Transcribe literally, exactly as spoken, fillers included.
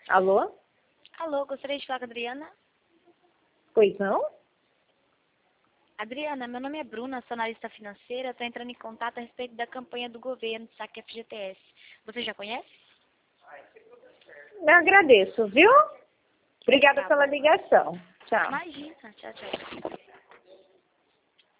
Alô? Alô, gostaria de falar com a Adriana? Pois não? Adriana, meu nome é Bruna, sou analista financeira, estou entrando em contato a respeito da campanha do governo Saque F G T S. Você já conhece? Eu agradeço, viu? Obrigada Tá pela bom. ligação. Tchau. Imagina, tchau, tchau.